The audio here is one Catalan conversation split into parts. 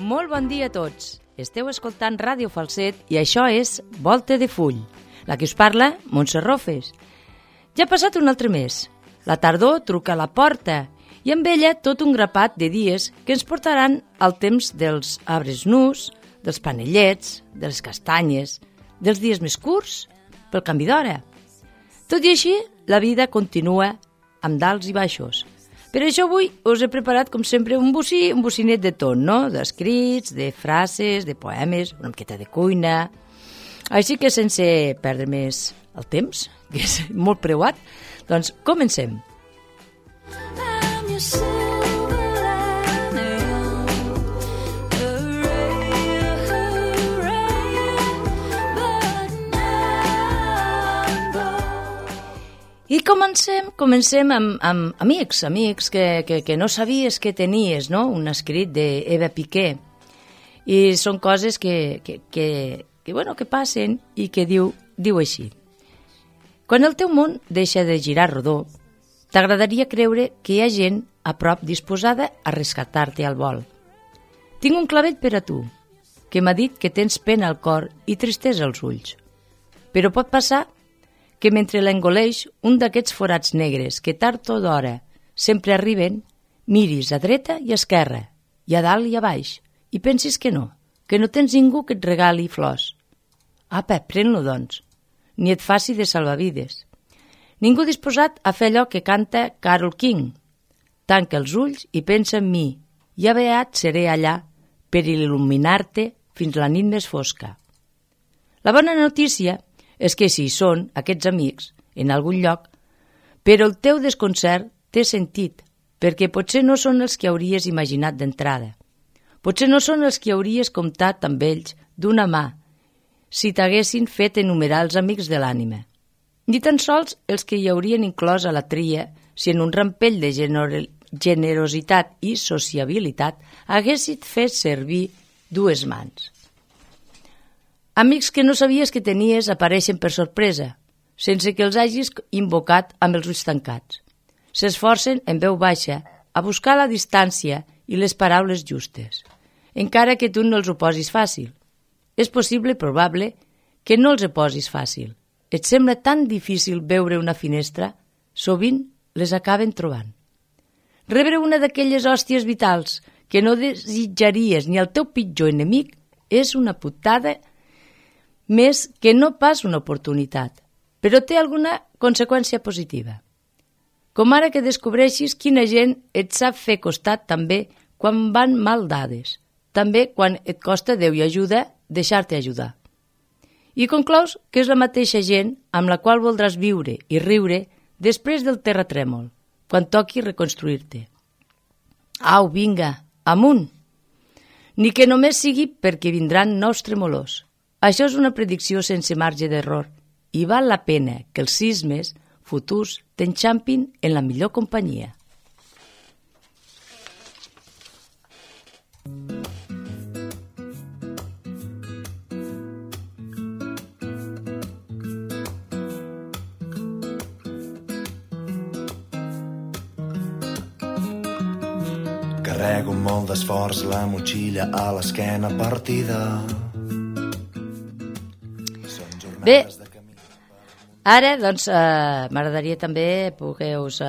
Molt bon dia a tots. Esteu escoltant Ràdio Falset i això és Volta de Full. La que us parla, Montse Rofes. Ja ha passat un altre mes. La tardor truca a la porta i amb ella tot un grapat de dies que ens portaran al temps dels arbres nus, dels panellets, de les castanyes, dels dies més curts, pel canvi d'hora. Tot i així, la vida continua amb dalts i baixos. Per això avui us he preparat, com sempre, un bocinet de tot, no? D'escrits, de frases, de poemes, una miqueta de cuina. Així que sense perdre més el temps, que és molt preuat, doncs comencem. I comencem amb amics que no sabies que tenies, no? Un escrit d'Eva Piqué. I són coses que passen i que diu així. Quan el teu món deixa de girar rodó, t'agradaria creure que hi ha gent a prop disposada a rescatar-te al vol. Tinc un clavell per a tu, que m'ha dit que tens pena al cor i tristesa als ulls. Però pot passar que mentre l'engoleix un d'aquests forats negres que tard o d'hora sempre arriben, miris a dreta i a esquerra, i a dalt i a baix, i pensis que no tens ningú que et regali flors. Apa, pren-lo, doncs. Ni et faci de salvavides. Ningú disposat a fer allò que canta Carole King. Tanca els ulls i pensa en mi, i beat seré allà per il·luminar-te fins la nit més fosca. La bona notícia és que si hi són aquests amics en algun lloc, però el teu desconcert té sentit, perquè potser no són els que hauries imaginat d'entrada. Potser no són els que hauries comptat amb ells d'una mà, si t'haguessin fet enumerar els amics de l'ànima. Ni tan sols els que hi haurien inclòs a la tria si en un rampell de generositat i sociabilitat haguessin fet servir dues mans. Amics que no sabies que tenies apareixen per sorpresa, sense que els hagis invocat amb els ulls tancats. S'esforcen en veu baixa a buscar la distància i les paraules justes, encara que tu no els ho posis fàcil. És possible i probable que no els ho posis fàcil. Et sembla tan difícil veure una finestra, sovint les acaben trobant. Rebre una d'aquelles hòsties vitals que no desitjaries ni al teu pitjor enemic és una putada més que no pas una oportunitat, però té alguna conseqüència positiva. Com ara que descobreixis quina gent et sap fer costat també quan van mal dades, també quan et costa Déu i ajuda deixar-te ajudar. I conclous que és la mateixa gent amb la qual voldràs viure i riure després del terratrèmol, quan toqui reconstruir-te. Au, vinga, amunt! Ni que només sigui perquè vindran nous tremolors. Això és una predicció sense marge d'error i val la pena que els sismes futurs t'enxampin en la millor companyia. Carrego amb molt d'esforç la motxilla a l'esquena partida. Bé, ara doncs m'agradaria també poder-us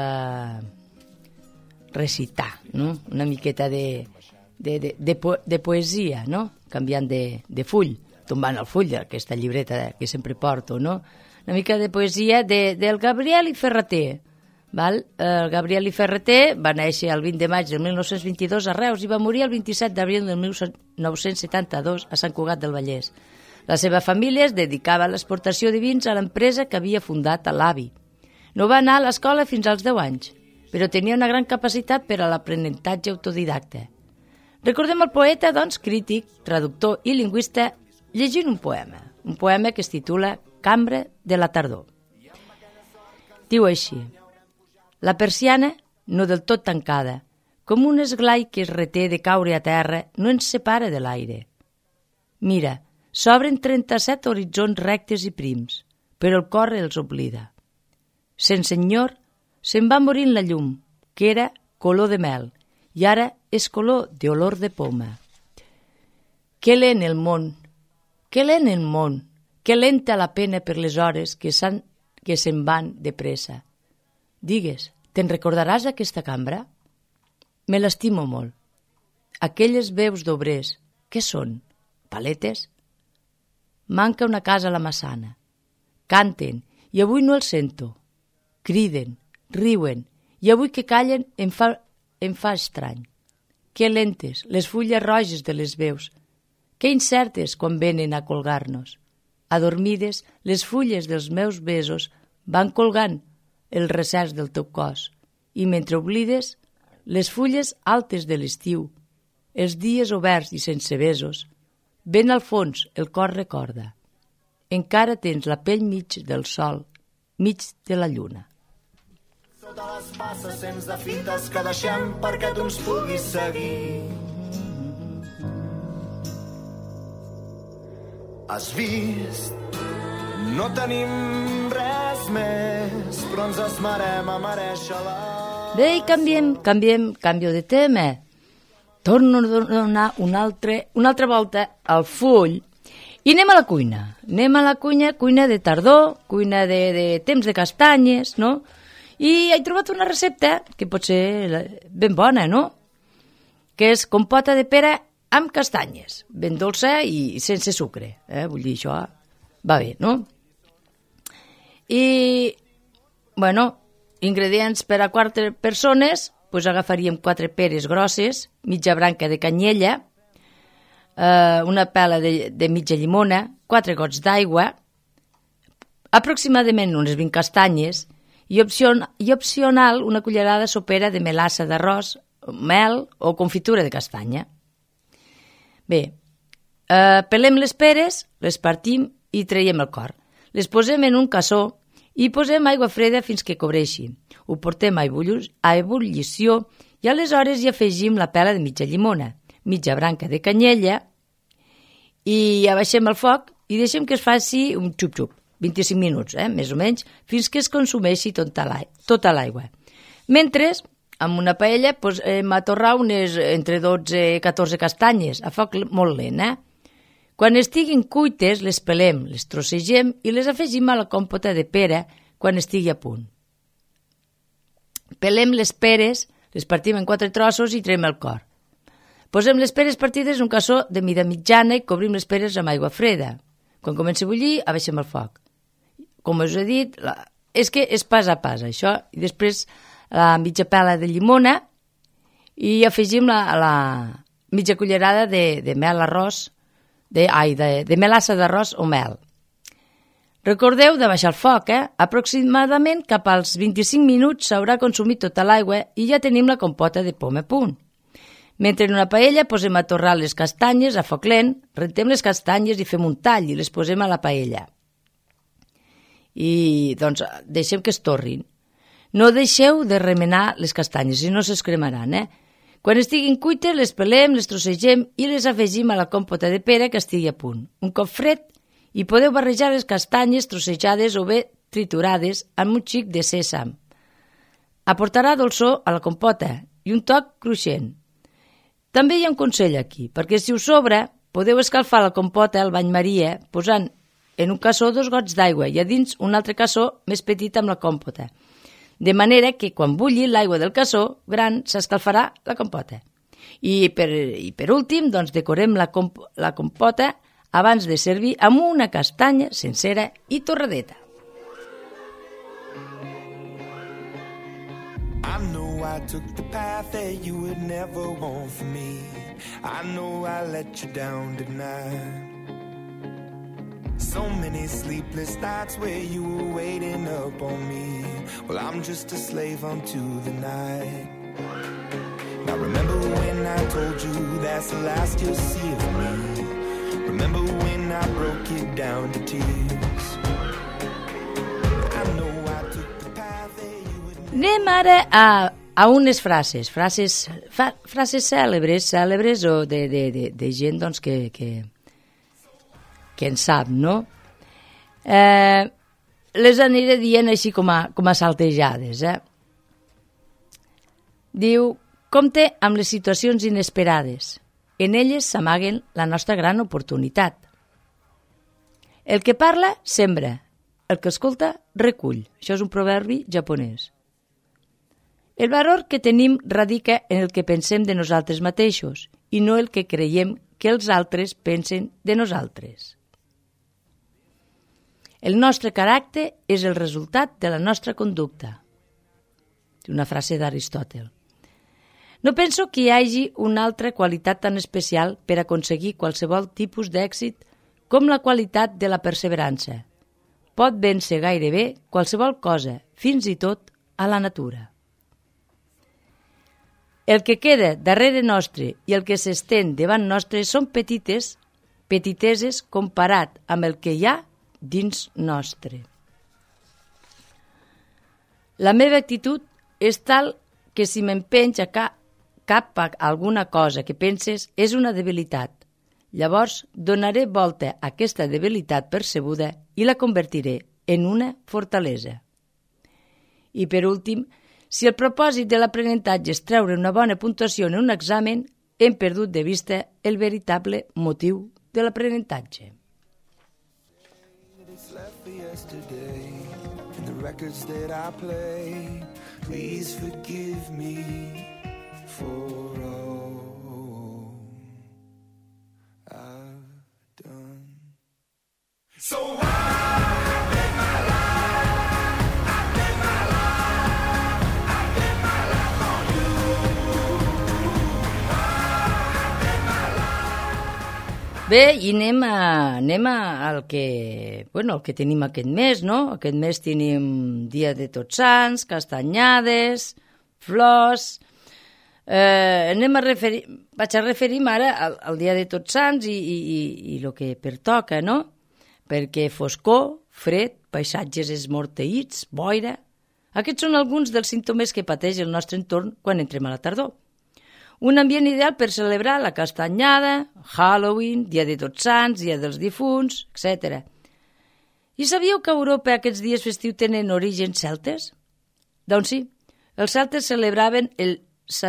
recitar, no? Una miqueta de poesia, no? Canviant de full, tombant el full d'aquesta llibreta que sempre porto, no? Una mica de poesia del Gabriel i Ferrater. Val? El Gabriel i Ferrater va néixer el 20 de maig del 1922 a Reus i va morir el 27 d'abril del 1972 a Sant Cugat del Vallès. La seva família es dedicava a l'exportació de vins a l'empresa que havia fundat l'avi. No va anar a l'escola fins als 10 anys, però tenia una gran capacitat per a l'aprenentatge autodidacte. Recordem el poeta, doncs, crític, traductor i lingüista, llegint un poema que es titula Cambra de la tardor. Diu així: la persiana, no del tot tancada, com un esglai que es reté de caure a terra, no ens separa de l'aire. Mira, s'obren 37 horitzons rectes i prims, però el cor els oblida. Sense enyor, se'n va morint la llum, que era color de mel, i ara és color d'olor de poma. Que lent el món, que lent el món, que lenta la pena per les hores que se'n van de pressa. Digues, te'n recordaràs d'aquesta cambra? Me l'estimo molt. Aquelles veus d'obrers, què són? Paletes? Manca una casa a la Massana. Canten, i avui no els sento. Criden, riuen, i avui que callen em fa estrany. Que lentes, les fulles roges de les veus. Que incertes quan venen a colgar-nos. Adormides, les fulles dels meus besos van colgant el recers del teu cos, i mentre oblides, les fulles altes de l'estiu, els dies oberts i sense besos, ben al fons el cor recorda. Encara tens la pell mig del sol, mig de la lluna. Sota les passes sents de fites que deixem perquè tu ens puguis seguir. Has vist? No tenim res més, però ens esmerem a merèixer-la. Bé, i canvio de tema. Torno a donar una altra volta al full i anem a la cuina. Anem a la cuina de tardor, cuina de temps de castanyes, no? I he trobat una recepta que pot ser ben bona, no? Que és compota de pera amb castanyes, ben dolça i sense sucre. Vull dir, això va bé, no? I, bueno, ingredients per a 4 persones, doncs agafaríem 4 peres grosses, mitja branca de canyella, una pela de mitja llimona, 4 gots d'aigua, aproximadament unes 20 castanyes i opcional una cullerada sopera de melassa d'arròs, mel o confitura de castanya. Bé, pelem les peres, les partim i traiem el cor. Les posem en un cassó i posem aigua freda fins que cobreixi. Ho portem a ebullició i aleshores hi afegim la pela de mitja llimona, mitja branca de canyella i abaixem el foc i deixem que es faci un xup-xup, 25 minuts, més o menys, fins que es consumeixi tota l'aigua. Mentre, amb una paella, hem a torrar unes entre 12 i 14 castanyes, a foc molt lent. Quan estiguin cuites, les pelem, les trossegem i les afegim a la compota de pera quan estigui a punt. Pelem les peres, les partim en 4 trossos i traiem el cor. Posem les peres partides en un cassó de mida mitjana i cobrim les peres amb aigua freda. Quan comenci a bullir, abaixem el foc. Com us he dit, és que és pas a pas, això. I després la mitja pela de llimona i afegim la mitja cullerada de mel arròs, de melassa d'arròs o mel. Recordeu de baixar el foc, Aproximadament cap als 25 minuts s'haurà consumit tota l'aigua i ja tenim la compota de poma a punt. Mentre en una paella posem a torrar les castanyes a foc lent, rentem les castanyes i fem un tall i les posem a la paella. I doncs deixem que es torrin. No deixeu de remenar les castanyes, si no s'escremaran, Quan estiguin cuites les pelem, les trossegem i les afegim a la compota de pera que estigui a punt. Un cop fred i podeu barrejar les castanyes trossejades o bé triturades amb un xic de sèsam. Aportarà dolçor a la compota i un toc cruixent. També hi ha un consell aquí, perquè si us sobra, podeu escalfar la compota al bany maria posant en un cassó 2 gots d'aigua i a dins un altre cassó més petit amb la compota, de manera que quan bulli l'aigua del cassó gran s'escalfarà la compota. I per últim, doncs, decorem la compota abans de servir amb una castanya sencera i torradeta. I know I took the path that you would never want for me. I know I let you down tonight. So many sleepless nights where you were waiting up on me. Well, I'm just a slave unto the night. Now remember when I told you that's the last you'll see of me. Remember when I broke it down to tears. I know I took the path that you would never... Anem ara a unes frases cèlebres o de gent doncs, que en sap, no? Les aniré dient així com a saltejades. Diu, compte amb les situacions inesperades. en elles s'amaguen la nostra gran oportunitat. El que parla, sembra. El que escolta, recull. Això és un proverbi japonès. El valor que tenim radica en el que pensem de nosaltres mateixos i no el que creiem que els altres pensen de nosaltres. El nostre caràcter és el resultat de la nostra conducta. Una frase d'Aristòtel. No penso que hi hagi una altra qualitat tan especial per aconseguir qualsevol tipus d'èxit com la qualitat de la perseverança. Pot vèncer gairebé qualsevol cosa, fins i tot a la natura. El que queda darrere nostre i el que s'estén davant nostre són petiteses comparat amb el que hi ha dins nostre. La meva actitud és tal que si m'empenys cap a alguna cosa que penses és una debilitat. Llavors donaré volta a aquesta debilitat percebuda i la convertiré en una fortalesa. I per últim, si el propòsit de l'aprenentatge és treure una bona puntuació en un examen, hem perdut de vista el veritable motiu de l'aprenentatge. Please forgive me for all I've done. So I've been my life, I've been my life, I've been my life on you. I've been my life. Bé, i anem al que tenim aquest mes, no? Aquest mes tenim Dia de Tots Sants, castanyades, flors. Vaig a referir-me ara al Dia de Tots Sants i el que pertoca, no? Perquè foscor, fred, paisatges esmorteïts, boira... Aquests són alguns dels símptomes que pateix el nostre entorn quan entrem a la tardor. Un ambient ideal per celebrar la castanyada, Halloween, Dia de Tots Sants, Dia dels Difunts, etc. I sabíeu que a Europa aquests dies festius tenen orígens celtes? Doncs sí, els celtes celebraven el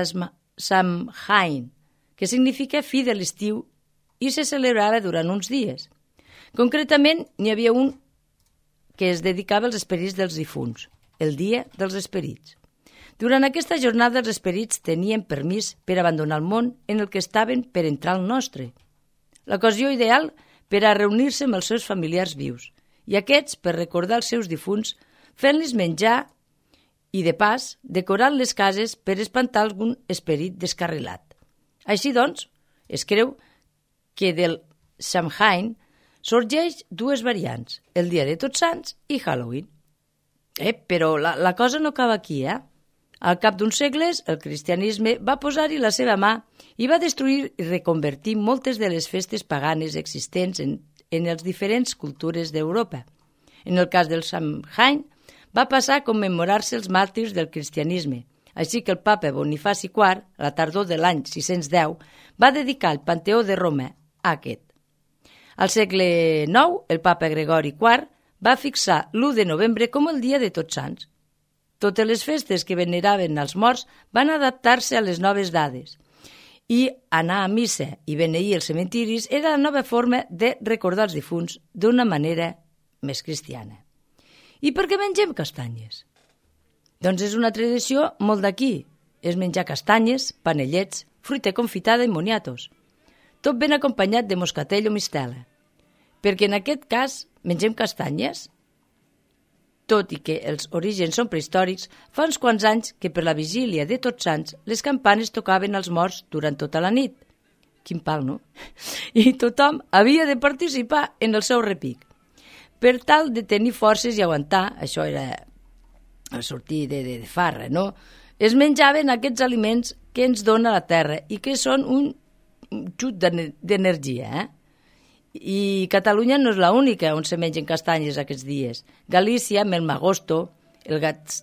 Samhain, que significa fi de l'estiu, i se celebrava durant uns dies. Concretament, n'hi havia un que es dedicava als esperits dels difunts, el Dia dels Esperits. Durant aquesta jornada els esperits tenien permís per abandonar el món en el que estaven per entrar al nostre. L'ocasió ideal per a reunir-se amb els seus familiars vius i aquests per recordar els seus difunts fent-los menjar i, de pas, decorant les cases per espantar algun esperit descarrilat. Així doncs, es creu que del Samhain sorgeix dues variants, el Dia de Tots Sants i Halloween. Però la cosa no acaba aquí, Al cap d'uns segles, el cristianisme va posar-hi la seva mà i va destruir i reconvertir moltes de les festes paganes existents en les diferents cultures d'Europa. En el cas del Samhain, va passar a commemorar-se els màrtirs del cristianisme, així que el papa Bonifaci IV, a la tardor de l'any 610, va dedicar el Panteó de Roma a aquest. Al segle IX, el papa Gregori IV va fixar l'1 de novembre com el Dia de Tots Sants. Totes les festes que veneraven als morts van adaptar-se a les noves dades i anar a missa i beneir els cementiris era la nova forma de recordar els difunts d'una manera més cristiana. I per què mengem castanyes? Doncs és una tradició molt d'aquí. És menjar castanyes, panellets, fruita confitada i moniatos. Tot ben acompanyat de moscatell o mistela. Perquè en aquest cas mengem castanyes. Tot i que els orígens són prehistòrics, fa uns quants anys que per la vigília de Tots Sants les campanes tocaven als morts durant tota la nit. Quin pal, no? I tothom havia de participar en el seu repic. Per tal de tenir forces i aguantar, això era el sortir de farra, no? Es menjaven aquests aliments que ens dona la terra i que són un xut d'energia, I Catalunya no és l'única on se mengen castanyes aquests dies. Galícia, amb el magosto, el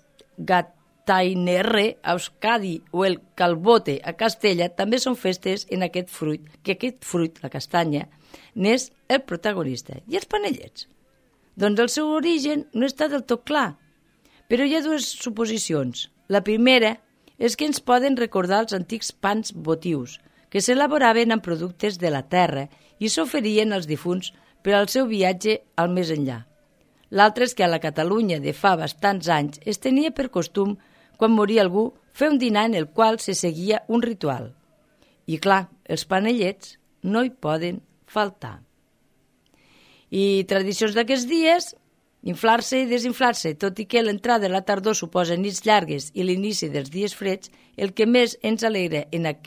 gatainerre, a Euskadi o el calbote a Castella també són festes en aquest fruit, que aquest fruit, la castanya, n'és el protagonista. I els panellets? Doncs el seu origen no està del tot clar, però hi ha dues suposicions. La primera és que ens poden recordar els antics pans votius, que s'elaboraven amb productes de la terra i s'oferien als difunts per al seu viatge al més enllà. L'altre és que a la Catalunya de fa bastants anys es tenia per costum, quan moria algú, fer un dinar en el qual se seguia un ritual. I clar, els panellets no hi poden faltar. I tradicions d'aquests dies, inflar-se i desinflar-se, tot i que l'entrada de la tardor suposa nits llargues i l'inici dels dies freds, el que més ens alegra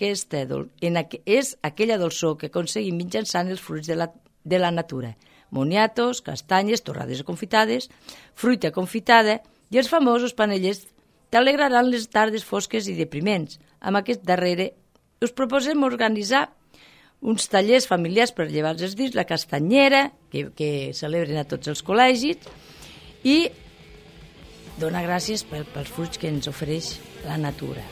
és aquella dolçor que aconseguim mitjançant els fruits de la natura. Moniatos, castanyes, torrades confitades, fruita confitada i els famosos panellets t'alegraran les tardes fosques i depriments. Amb aquest darrere us proposem organitzar uns tallers familiars per llevar els dits, la castanyera, que celebren a tots els col·legis, i donar gràcies pels fruits que ens ofereix la natura.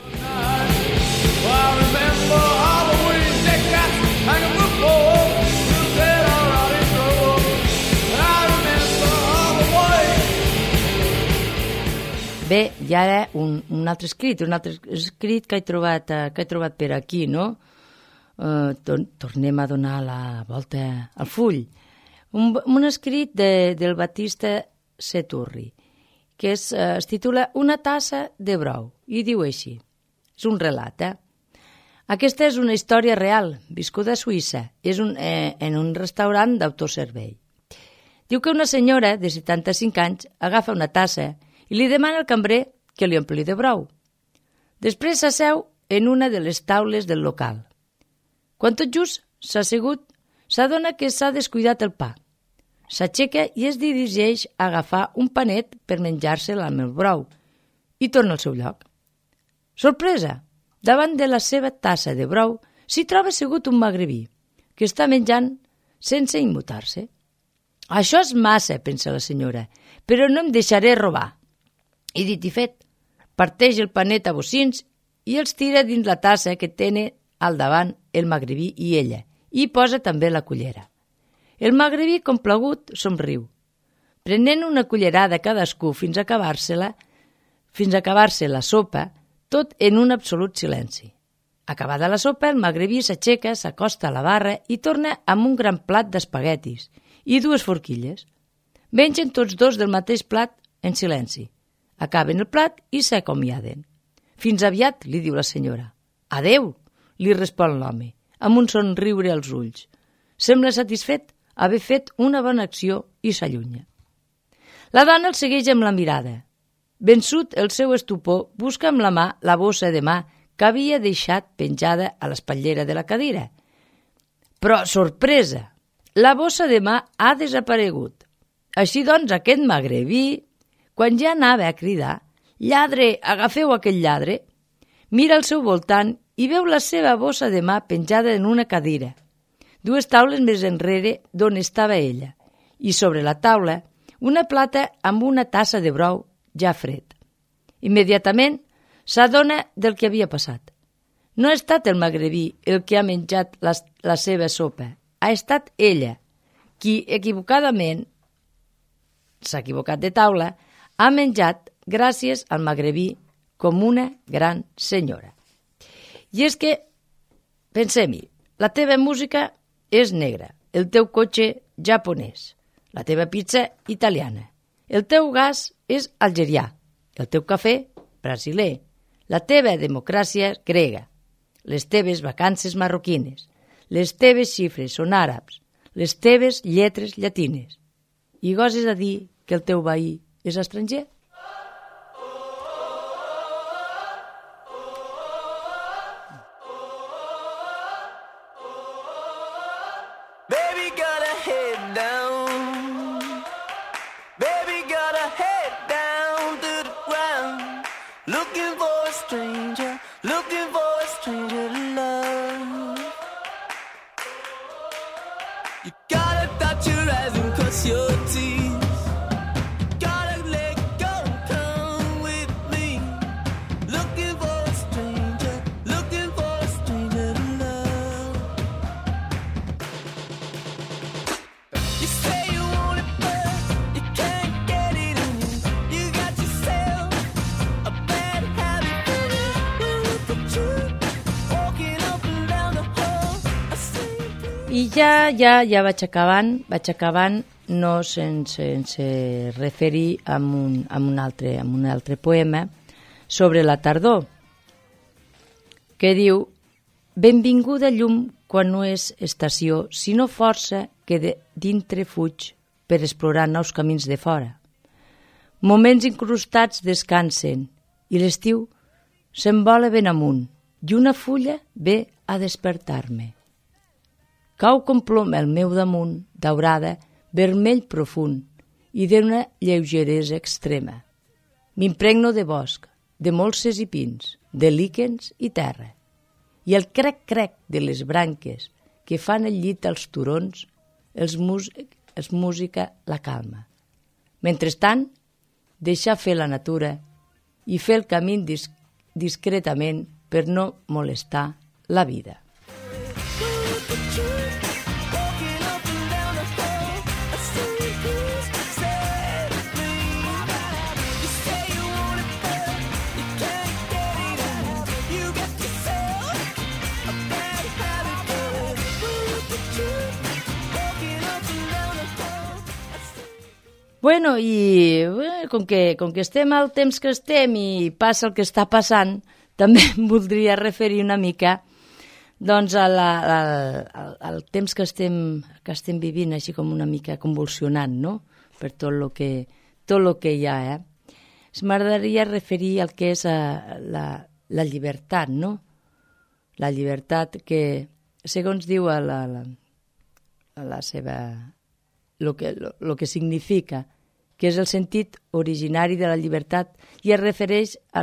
Bé, i ara un altre escrit que he trobat per aquí, no? Tornem a donar la volta al full. Un escrit del Batista Seturri, que es titula Una tassa de brou, i diu així. És un relat, Aquesta és una història real, viscuda a Suïssa. És en un restaurant d'autoservei. Diu que una senyora de 75 anys agafa una tassa i li demana al cambrer que li ompli de brou. Després s'asseu en una de les taules del local. Quan tot just s'ha assegut, s'adona que s'ha descuidat el pa. S'aixeca i es dirigeix a agafar un panet per menjar-se'l amb el brou i torna al seu lloc. Sorpresa! Davant de la seva tassa de brou s'hi troba assegut un magrebí que està menjant sense immutar-se. Això és massa, pensa la senyora, però no em deixaré robar. I dit i fet, parteix el panet a bocins i els tira dins la tassa que tenen al davant el magrebí i ella, i posa també la cullera. El magrebí, complagut, somriu. Prenent una cullerada cadascú fins a acabar-se la sopa, tot en un absolut silenci. Acabada la sopa, el magrebí s'aixeca, s'acosta a la barra i torna amb un gran plat d'espaguetis i 2 forquilles. Mengen tots dos del mateix plat en silenci. Acaben el plat i s'acomiaden. Fins aviat, li diu la senyora. Adeu, li respon l'home, amb un somriure als ulls. Sembla satisfet haver fet una bona acció i s'allunya. La dona el segueix amb la mirada. Vençut el seu estupor, busca amb la mà la bossa de mà que havia deixat penjada a l'espatllera de la cadira. Però, sorpresa, la bossa de mà ha desaparegut. Així doncs, aquest magrebí, quan ja anava a cridar, «Lladre, agafeu aquell lladre», mira al seu voltant i veu la seva bossa de mà penjada en una cadira, 2 taules més enrere d'on estava ella, i sobre la taula una plata amb una tassa de brou ja fred. Immediatament s'adona del que havia passat. No ha estat el magrebí el que ha menjat la seva sopa, ha estat ella, qui equivocadament s'ha equivocat de taula, ha menjat gràcies al magrebí com una gran senyora. I és que, pensem-hi, la teva música és negra, el teu cotxe japonès, la teva pizza italiana, el teu gas és algerià, el teu cafè brasiler, la teva democràcia grega, les teves vacances marroquines, les teves xifres són àrabs, les teves lletres llatines. I goses a dir que el teu veí és estranger? Baby got her head down. Baby got her head down to the ground. Looking for a stranger, looking for a stranger to love. You gotta touch your eyes and cross your teeth. Gotta let go, come with me. Looking for a stranger, looking for a stranger to love. I ja vaig acabant no sense referir a un altre poema sobre la tardor, que diu: benvinguda llum quan no és estació, sinó força que dintre fuig per explorar nous camins de fora. Moments incrustats descansen i l'estiu s'envola ben amunt i una fulla ve a despertar-me. Cau com plom el meu damunt, daurada, vermell profund i d'una lleugeresa extrema. M'impregno de bosc, de molses i pins, de líquens i terra, i el crec-crec de les branques que fan el llit als turons els música la calma. Mentrestant, deixar fer la natura i fer el camí discretament per no molestar la vida. Bueno, i com que estem al temps que estem i passa el que està passant, també em voldria referir una mica doncs, al temps que estem vivint, així com una mica convulsionant, no? Per tot el que hi ha. M'agradaria referir al que és la llibertat, no? La llibertat que, segons diu a la seva... lo que significa, que és el sentit originari de la llibertat i es refereix a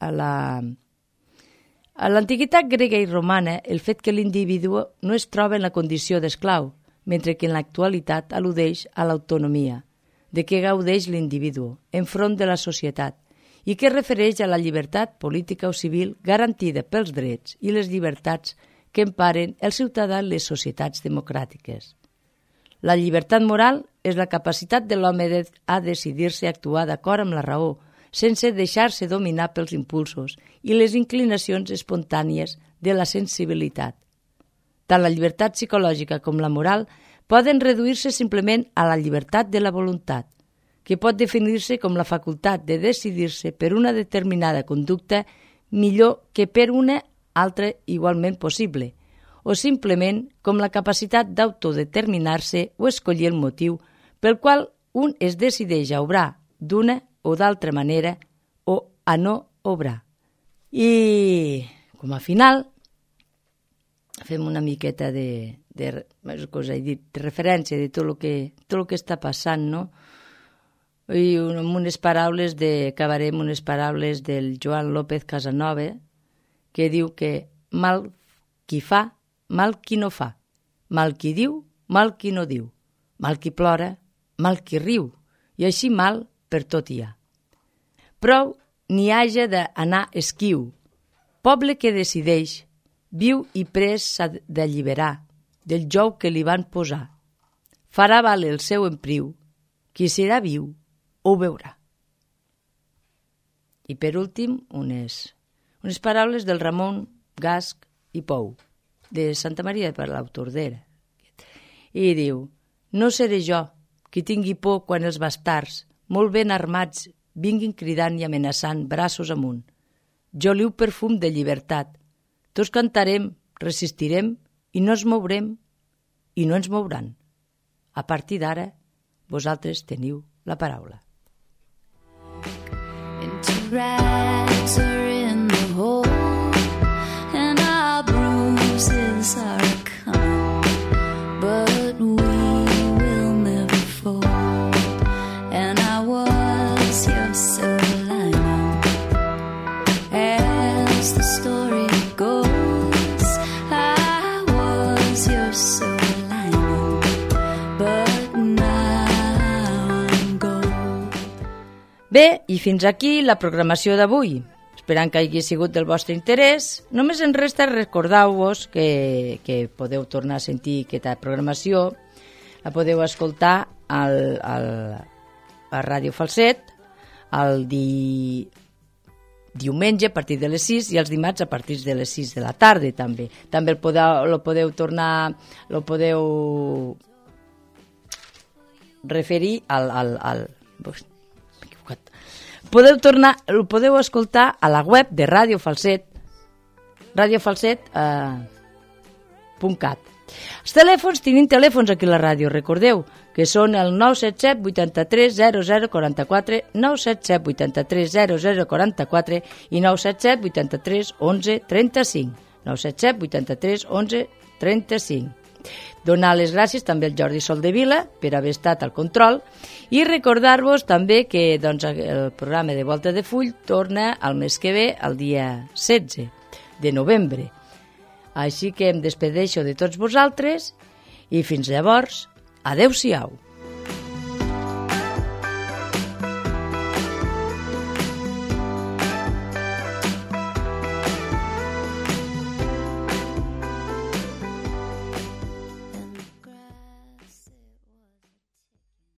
l'antiguitat grega i romana el fet que l'individu no es troba en la condició d'esclau, mentre que en l'actualitat al·ludeix a l'autonomia, de què gaudeix l'individu enfront de la societat i que es refereix a la llibertat política o civil garantida pels drets i les llibertats que emparen el ciutadà en les societats democràtiques. La llibertat moral és la capacitat de l'home a decidir-se a actuar d'acord amb la raó, sense deixar-se dominar pels impulsos i les inclinacions espontànies de la sensibilitat. Tant la llibertat psicològica com la moral poden reduir-se simplement a la llibertat de la voluntat, que pot definir-se com la facultat de decidir-se per una determinada conducta millor que per una altra igualment possible, o simplement com la capacitat d'autodeterminar-se o escollir el motiu pel qual un es decideix a obrar d'una o d'altra manera o a no obrar. I com a final fem una miqueta de referència de tot el que està passant, no? I amb unes paraules acabarem unes paraules del Joan López Casanova, que diu que mal qui fa, mal qui no fa, mal qui diu, mal qui no diu, mal qui plora, mal qui riu, i així mal per tot hi ha. Prou n'hi haja d'anar esquiu. Poble que decideix, viu i pres s'ha d'alliberar del jou que li van posar. Farà valer el seu empriu, qui serà viu ho veurà. I per últim, unes paraules del Ramon Gasch i Pou, de Santa Maria per l'Autordera. I diu: no seré jo qui tingui por quan els bastards, molt ben armats, vinguin cridant i amenaçant braços amunt. Jo liu perfum de llibertat. Tots cantarem, resistirem i no ens mourem i no ens mouran. A partir d'ara, vosaltres teniu la paraula. Into rags are in the hole, and our bruises are coming, but we will never fall. And I was your silver lining, as the story goes. I was your silver lining, but now I'm gold. Bé, i fins aquí la programació d'avui. Esperant que hagi sigut del vostre interès, només ens resta recordar-vos que podeu tornar a sentir aquesta programació, la podeu escoltar a Ràdio Falset diumenge a partir de les 6 i els dimarts a partir de les 6 de la tarda també. També lo podeu tornar, lo podeu referir al m'he equivocat. Ho podeu escoltar a la web de Radio Falset, radiofalset.cat. Els telèfons, tenim telèfons aquí a la ràdio, recordeu, que són el 977 83 0044, 977 83 0044 i 977 83 11 35, 977 83 11 35. Donar les gràcies també al Jordi Soldevila per haver estat al control i recordar-vos també que el programa de Volta de Full torna el mes que ve, el dia 16 de novembre. Així que em despedeixo de tots vosaltres i fins llavors, adeu-siau.